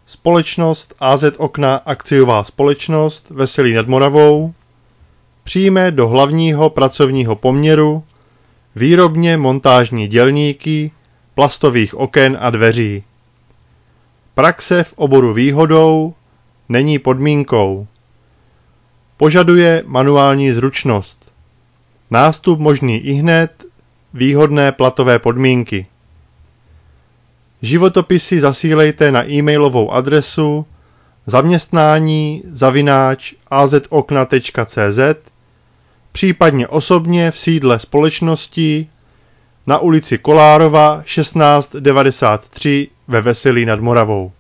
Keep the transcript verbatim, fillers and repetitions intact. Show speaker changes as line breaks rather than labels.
společnost á zet Okna akciová společnost Veselí nad Moravou přijme do hlavního pracovního poměru výrobně montážní dělníky plastových oken a dveří. Praxe v oboru výhodou, není podmínkou. Požaduje manuální zručnost. Nástup možný ihned, výhodné platové podmínky. Životopisy zasílejte na e-mailovou adresu zaměstnání zavináč a z okna tečka cé zet, případně osobně v sídle společnosti na ulici Kolárova šestnáct devadesát tři ve Veselí nad Moravou.